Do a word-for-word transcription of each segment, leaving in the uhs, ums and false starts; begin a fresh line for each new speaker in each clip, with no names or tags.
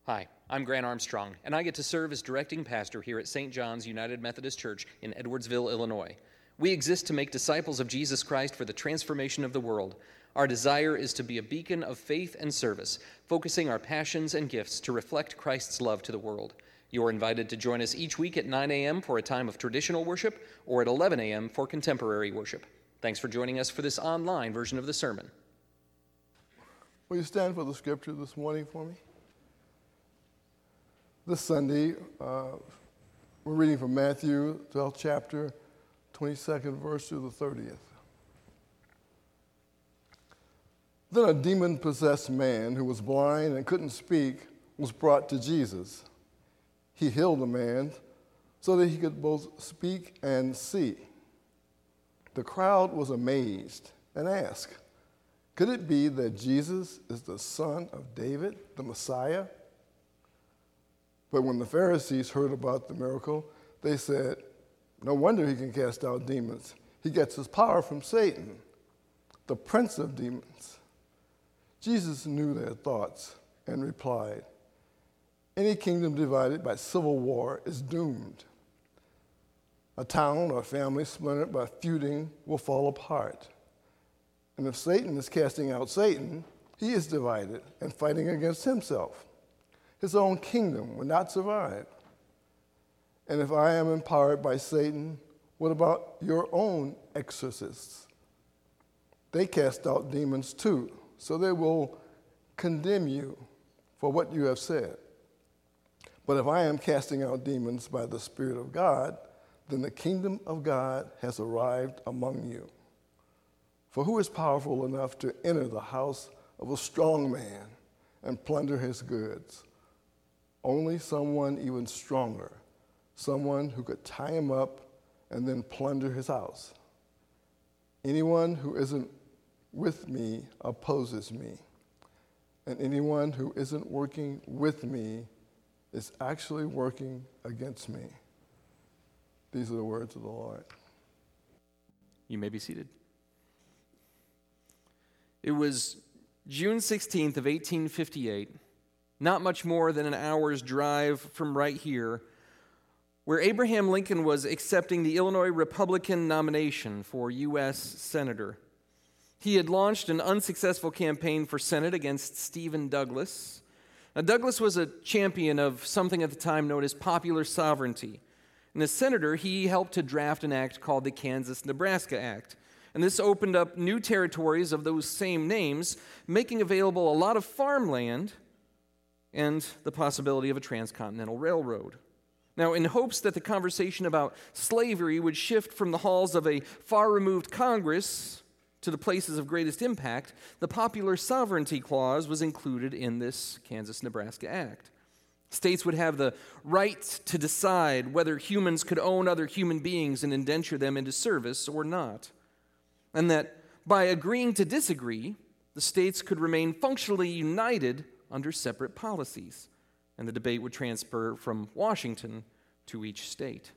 Hi, I'm Grant Armstrong, and I get to serve as directing pastor here at Saint John's United Methodist Church in Edwardsville, Illinois. We exist to make disciples of Jesus Christ for the transformation of the world. Our desire is to be a beacon of faith and service, focusing our passions and gifts to reflect Christ's love to the world. You're invited to join us each week at nine a.m. for a time of traditional worship or at eleven a.m. for contemporary worship. Thanks for joining us for this online version of the sermon.
Will you stand for the scripture this morning for me? This Sunday, uh, we're reading from Matthew, twelfth chapter, twenty-second verse through the thirtieth. Then a demon-possessed man who was blind and couldn't speak was brought to Jesus. He healed the man so that he could both speak and see. The crowd was amazed and asked, "Could it be that Jesus is the son of David, the Messiah?" But when the Pharisees heard about the miracle, they said, "No wonder he can cast out demons. He gets his power from Satan, the prince of demons." Jesus knew their thoughts and replied, "Any kingdom divided by civil war is doomed. A town or family splintered by feuding will fall apart. And if Satan is casting out Satan, he is divided and fighting against himself. His own kingdom will not survive. And if I am empowered by Satan, what about your own exorcists? They cast out demons too, so they will condemn you for what you have said. But if I am casting out demons by the Spirit of God, then the kingdom of God has arrived among you. For who is powerful enough to enter the house of a strong man and plunder his goods? Only someone even stronger, someone who could tie him up and then plunder his house. Anyone who isn't with me opposes me, and anyone who isn't working with me is actually working against me." These are the words of the Lord.
You may be seated. It was June sixteenth of eighteen fifty-eight, not much more than an hour's drive from right here, where Abraham Lincoln was accepting the Illinois Republican nomination for U S Senator. He had launched an unsuccessful campaign for Senate against Stephen Douglas. Now, Douglas was a champion of something at the time known as popular sovereignty. And as senator, he helped to draft an act called the Kansas-Nebraska Act. And this opened up new territories of those same names, making available a lot of farmland and the possibility of a transcontinental railroad. Now, in hopes that the conversation about slavery would shift from the halls of a far-removed Congress to the places of greatest impact, the Popular Sovereignty Clause was included in this Kansas-Nebraska Act. States would have the right to decide whether humans could own other human beings and indenture them into service or not, and that by agreeing to disagree, the states could remain functionally united under separate policies, and the debate would transfer from Washington to each state.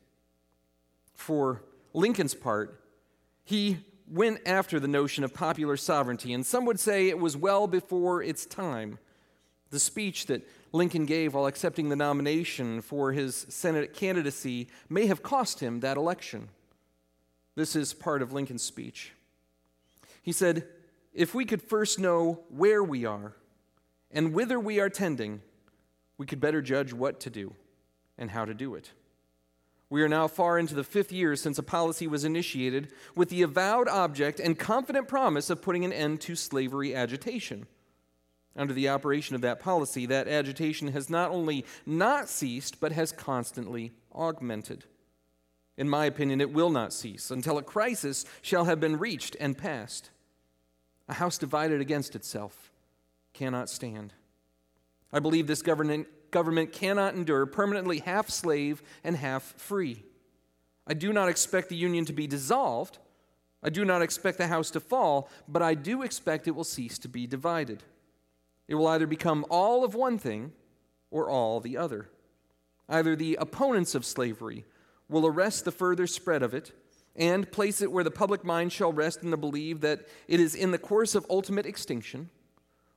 For Lincoln's part, he went after the notion of popular sovereignty, and some would say it was well before its time. The speech that Lincoln gave while accepting the nomination for his Senate candidacy may have cost him that election. This is part of Lincoln's speech. He said, "If we could first know where we are and whither we are tending, we could better judge what to do and how to do it. We are now far into the fifth year since a policy was initiated with the avowed object and confident promise of putting an end to slavery agitation. Under the operation of that policy, that agitation has not only not ceased, but has constantly augmented. In my opinion, it will not cease until a crisis shall have been reached and passed. A house divided against itself cannot stand. I believe this government government cannot endure permanently half slave and half free. I do not expect the Union to be dissolved. I do not expect the house to fall, but I do expect it will cease to be divided. It will either become all of one thing or all the other. Either the opponents of slavery will arrest the further spread of it and place it where the public mind shall rest in the belief that it is in the course of ultimate extinction,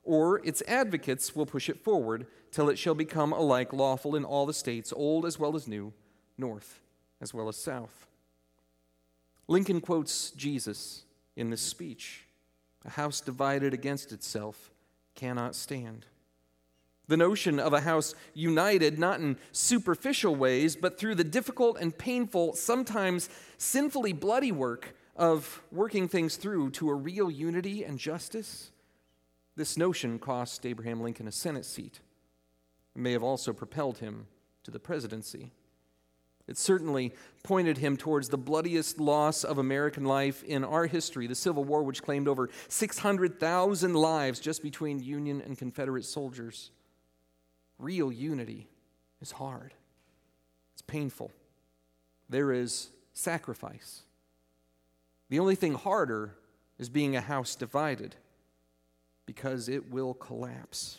or its advocates will push it forward till it shall become alike lawful in all the states, old as well as new, north as well as south. Lincoln quotes Jesus in this speech. A house divided against itself cannot stand. The notion of a house united not in superficial ways, but through the difficult and painful, sometimes sinfully bloody work of working things through to a real unity and justice. This notion cost Abraham Lincoln a Senate seat. It may have also propelled him to the presidency. It certainly pointed him towards the bloodiest loss of American life in our history, the Civil War, which claimed over six hundred thousand lives just between Union and Confederate soldiers. Real unity is hard. It's painful. There is sacrifice. The only thing harder is being a house divided, because it will collapse.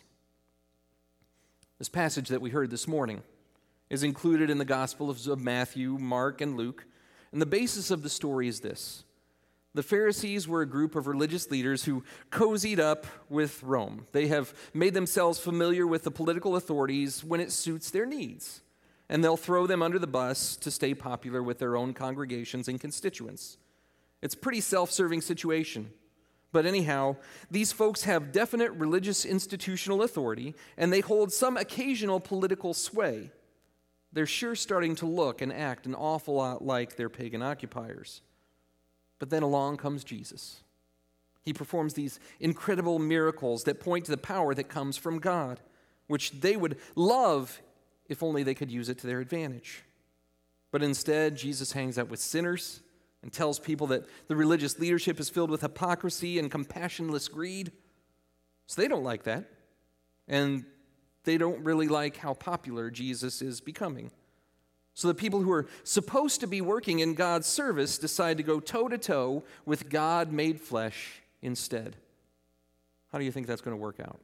This passage that we heard this morning is included in the Gospel of Matthew, Mark, and Luke, and the basis of the story is this. The Pharisees were a group of religious leaders who cozied up with Rome. They have made themselves familiar with the political authorities when it suits their needs, and they'll throw them under the bus to stay popular with their own congregations and constituents. It's a pretty self-serving situation. But anyhow, these folks have definite religious institutional authority, and they hold some occasional political sway. They're sure starting to look and act an awful lot like their pagan occupiers. But then along comes Jesus. He performs these incredible miracles that point to the power that comes from God, which they would love if only they could use it to their advantage. But instead, Jesus hangs out with sinners and tells people that the religious leadership is filled with hypocrisy and compassionless greed. So they don't like that. And they don't really like how popular Jesus is becoming. So the people who are supposed to be working in God's service decide to go toe-to-toe with God made flesh instead. How do you think that's going to work out?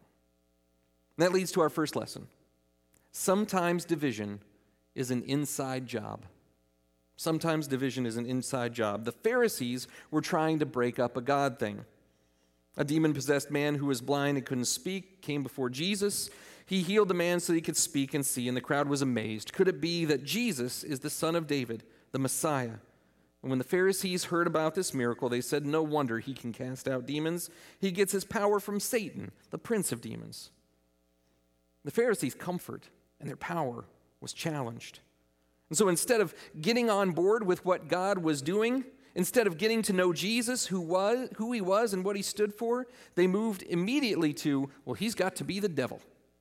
And that leads to our first lesson. Sometimes division is an inside job. Sometimes division is an inside job. The Pharisees were trying to break up a God thing. A demon-possessed man who was blind and couldn't speak came before Jesus. He healed the man so he could speak and see, and the crowd was amazed. Could it be that Jesus is the son of David, the Messiah? And when the Pharisees heard about this miracle, they said, no wonder he can cast out demons. He gets his power from Satan, the prince of demons. The Pharisees' comfort and their power was challenged. And so instead of getting on board with what God was doing, instead of getting to know Jesus, who was, who he was and what he stood for, they moved immediately to, well, he's got to be the devil.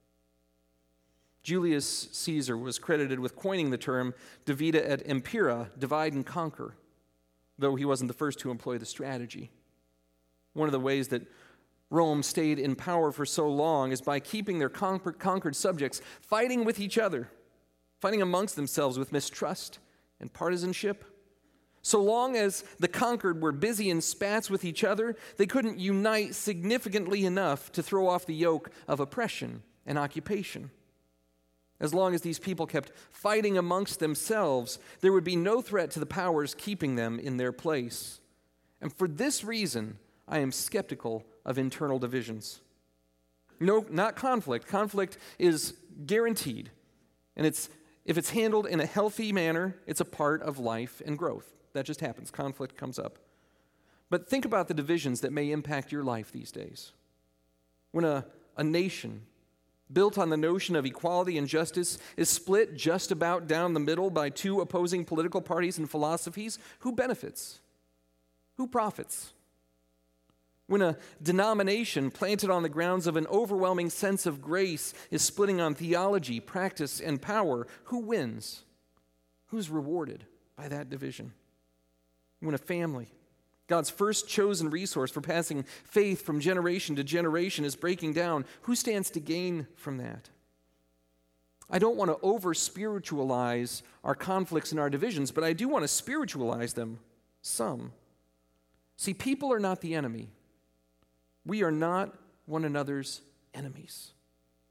Julius Caesar was credited with coining the term divida et impera, divide and conquer, though he wasn't the first to employ the strategy. One of the ways that Rome stayed in power for so long is by keeping their conquered, conquered subjects fighting with each other, fighting amongst themselves with mistrust and partisanship. So long as the conquered were busy in spats with each other, they couldn't unite significantly enough to throw off the yoke of oppression and occupation. As long as these people kept fighting amongst themselves, there would be no threat to the powers keeping them in their place. And for this reason, I am skeptical of internal divisions. No, not conflict. Conflict is guaranteed. And it's if it's handled in a healthy manner, it's a part of life and growth. That just happens. Conflict comes up. But think about the divisions that may impact your life these days. When a, a nation built on the notion of equality and justice is split just about down the middle by two opposing political parties and philosophies, who benefits? Who profits? When a denomination planted on the grounds of an overwhelming sense of grace is splitting on theology, practice, and power, who wins? Who's rewarded by that division? When a family, God's first chosen resource for passing faith from generation to generation, is breaking down, who stands to gain from that? I don't want to over-spiritualize our conflicts and our divisions, but I do want to spiritualize them some. See, people are not the enemy. We are not one another's enemies.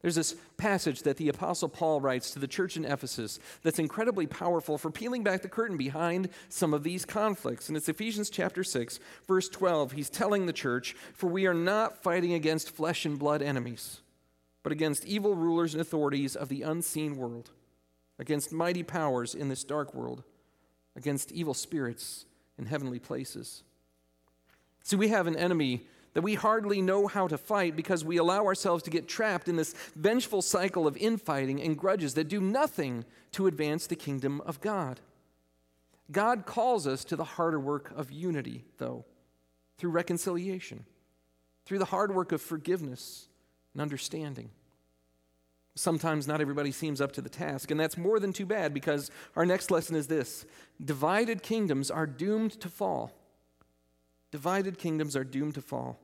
There's this passage that the Apostle Paul writes to the church in Ephesus that's incredibly powerful for peeling back the curtain behind some of these conflicts. And it's Ephesians chapter six, verse twelve. He's telling the church, "For we are not fighting against flesh and blood enemies, but against evil rulers and authorities of the unseen world, against mighty powers in this dark world, against evil spirits in heavenly places." See, we have an enemy that we hardly know how to fight because we allow ourselves to get trapped in this vengeful cycle of infighting and grudges that do nothing to advance the kingdom of God. God calls us to the harder work of unity, though, through reconciliation, through the hard work of forgiveness and understanding. Sometimes not everybody seems up to the task, and that's more than too bad because our next lesson is this: divided kingdoms are doomed to fall. Divided kingdoms are doomed to fall.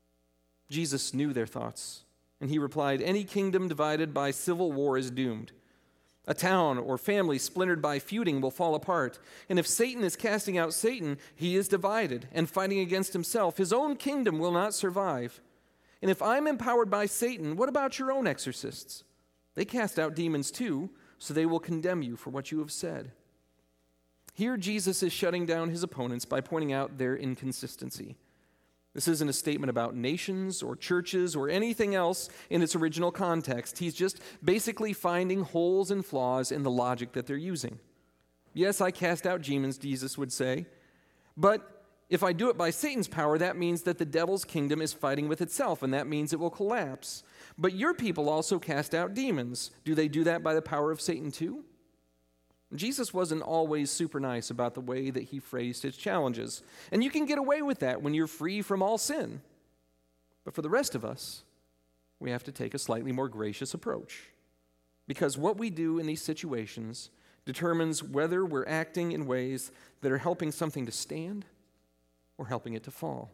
Jesus knew their thoughts, and he replied, "Any kingdom divided by civil war is doomed. A town or family splintered by feuding will fall apart. And if Satan is casting out Satan, he is divided and fighting against himself. His own kingdom will not survive. And if I'm empowered by Satan, what about your own exorcists? They cast out demons too, so they will condemn you for what you have said." Here, Jesus is shutting down his opponents by pointing out their inconsistency. This isn't a statement about nations or churches or anything else in its original context. He's just basically finding holes and flaws in the logic that they're using. Yes, I cast out demons, Jesus would say, but if I do it by Satan's power, that means that the devil's kingdom is fighting with itself, and that means it will collapse. But your people also cast out demons. Do they do that by the power of Satan too? Jesus wasn't always super nice about the way that he phrased his challenges. And you can get away with that when you're free from all sin. But for the rest of us, we have to take a slightly more gracious approach. Because what we do in these situations determines whether we're acting in ways that are helping something to stand or helping it to fall.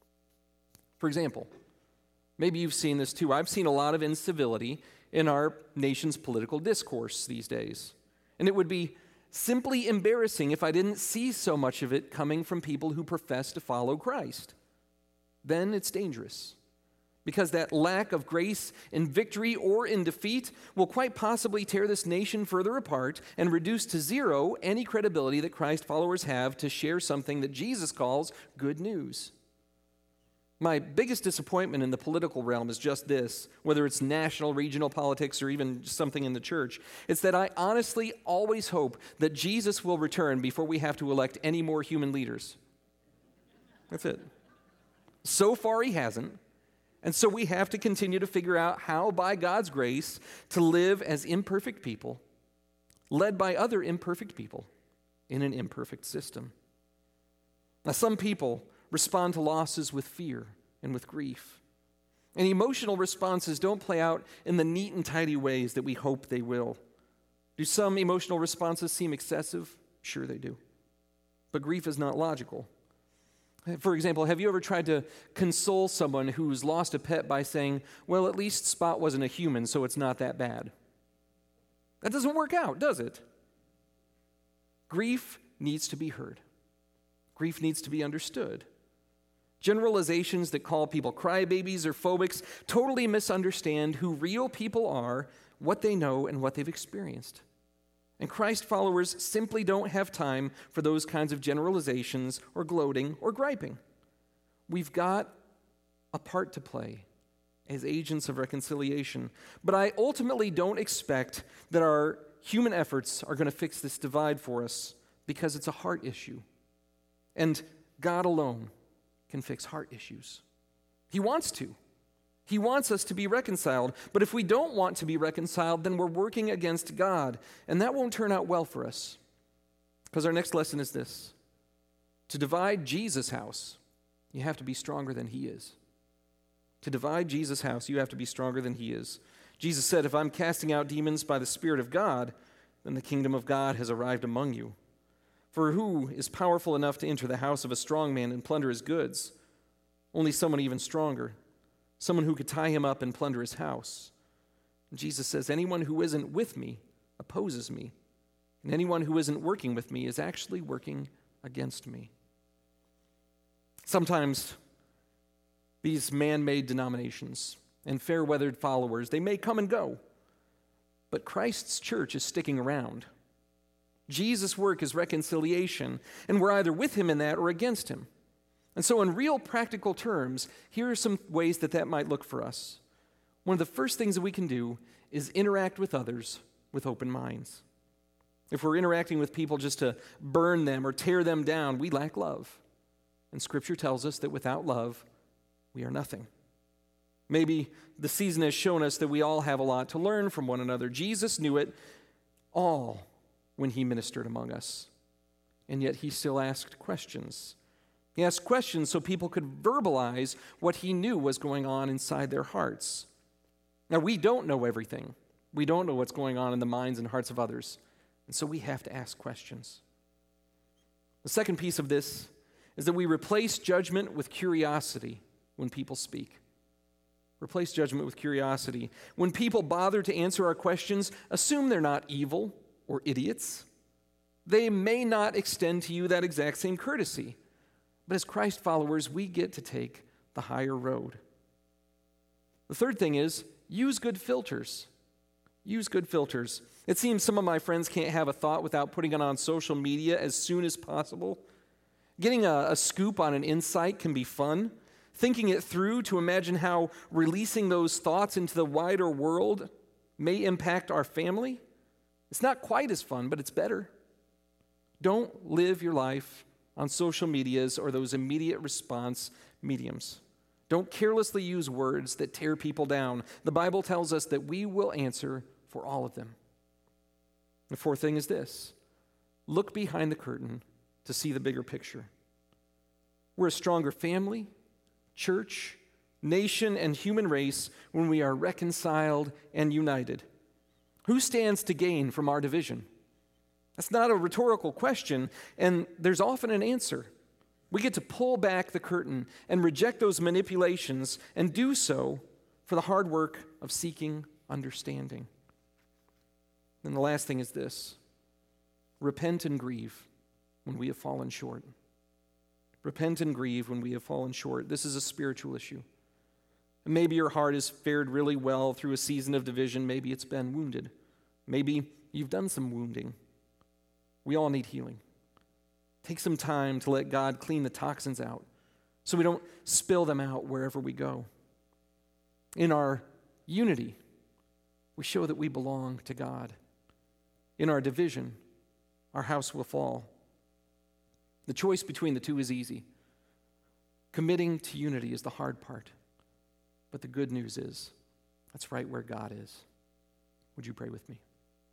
For example, maybe you've seen this too. I've seen a lot of incivility in our nation's political discourse these days. And it would be simply embarrassing if I didn't see so much of it coming from people who profess to follow Christ. Then it's dangerous, because that lack of grace in victory or in defeat will quite possibly tear this nation further apart and reduce to zero any credibility that Christ followers have to share something that Jesus calls good news. My biggest disappointment in the political realm is just this, whether it's national, regional politics, or even something in the church. It's that I honestly always hope that Jesus will return before we have to elect any more human leaders. That's it. So far, he hasn't. And so we have to continue to figure out how, by God's grace, to live as imperfect people, led by other imperfect people in an imperfect system. Now, some people respond to losses with fear and with grief. And emotional responses don't play out in the neat and tidy ways that we hope they will. Do some emotional responses seem excessive? Sure they do. But grief is not logical. For example, have you ever tried to console someone who's lost a pet by saying, "Well, at least Spot wasn't a human, so it's not that bad"? That doesn't work out, does it? Grief needs to be heard. Grief needs to be understood. Generalizations that call people crybabies or phobics totally misunderstand who real people are, what they know, and what they've experienced. And Christ followers simply don't have time for those kinds of generalizations or gloating or griping. We've got a part to play as agents of reconciliation, but I ultimately don't expect that our human efforts are going to fix this divide for us, because it's a heart issue. And God alone can fix heart issues. He wants to. He wants us to be reconciled. But if we don't want to be reconciled, then we're working against God. And that won't turn out well for us. Because our next lesson is this: to divide Jesus' house, you have to be stronger than he is. To divide Jesus' house, you have to be stronger than he is. Jesus said, "If I'm casting out demons by the Spirit of God, then the kingdom of God has arrived among you. For who is powerful enough to enter the house of a strong man and plunder his goods? Only someone even stronger, someone who could tie him up and plunder his house." And Jesus says, "Anyone who isn't with me opposes me, and anyone who isn't working with me is actually working against me." Sometimes these man-made denominations and fair-weathered followers. They may come and go, but Christ's church is sticking around. Jesus' work is reconciliation, and we're either with him in that or against him. And so in real practical terms, here are some ways that that might look for us. One of the first things that we can do is interact with others with open minds. If we're interacting with people just to burn them or tear them down, we lack love. And Scripture tells us that without love, we are nothing. Maybe the season has shown us that we all have a lot to learn from one another. Jesus knew it all when he ministered among us, and yet he still asked questions. He asked questions so people could verbalize what he knew was going on inside their hearts. Now, we don't know everything. We don't know what's going on in the minds and hearts of others, and so we have to ask questions. The second piece of this is that we replace judgment with curiosity when people speak. Replace judgment with curiosity. When people bother to answer our questions, assume they're not evil or idiots. They may not extend to you that exact same courtesy. But as Christ followers, we get to take the higher road. The third thing is use good filters. Use good filters. It seems some of my friends can't have a thought without putting it on social media as soon as possible. Getting a, a scoop on an insight can be fun. Thinking it through to imagine how releasing those thoughts into the wider world may impact our family. It's not quite as fun, but it's better. Don't live your life on social medias or those immediate response mediums. Don't carelessly use words that tear people down. The Bible tells us that we will answer for all of them. The fourth thing is this: look behind the curtain to see the bigger picture. We're a stronger family, church, nation, and human race when we are reconciled and united. Who stands to gain from our division? That's not a rhetorical question, and there's often an answer. We get to pull back the curtain and reject those manipulations and do so for the hard work of seeking understanding. And the last thing is this: repent and grieve when we have fallen short. Repent and grieve when we have fallen short. This is a spiritual issue. And maybe your heart has fared really well through a season of division. Maybe it's been wounded. Maybe you've done some wounding. We all need healing. Take some time to let God clean the toxins out so we don't spill them out wherever we go. In our unity, we show that we belong to God. In our division, our house will fall. The choice between the two is easy. Committing to unity is the hard part. But the good news is, that's right where God is. Would you pray with me?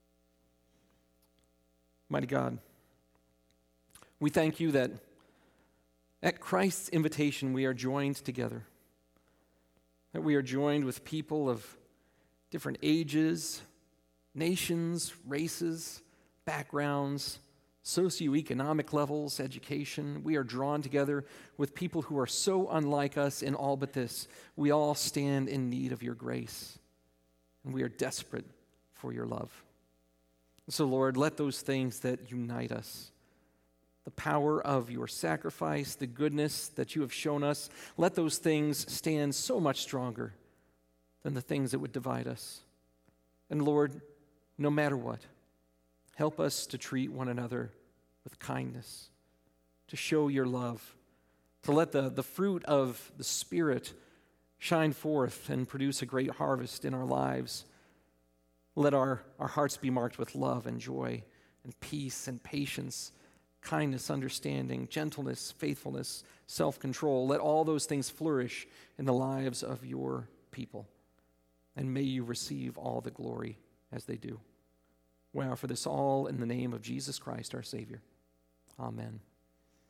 Mighty God, we thank you that at Christ's invitation we are joined together, that we are joined with people of different ages, nations, races, backgrounds, socioeconomic levels, education. We are drawn together with people who are so unlike us in all but this. We all stand in need of your grace, and we are desperate for your love. So, Lord, let those things that unite us, the power of your sacrifice, the goodness that you have shown us, let those things stand so much stronger than the things that would divide us. And Lord, no matter what, help us to treat one another with kindness, to show your love, to let the, the fruit of the Spirit shine forth and produce a great harvest in our lives. Let our, our hearts be marked with love and joy and peace and patience, kindness, understanding, gentleness, faithfulness, self-control. Let all those things flourish in the lives of your people. And may you receive all the glory as they do. We offer this all in the name of Jesus Christ, our Savior. Amen.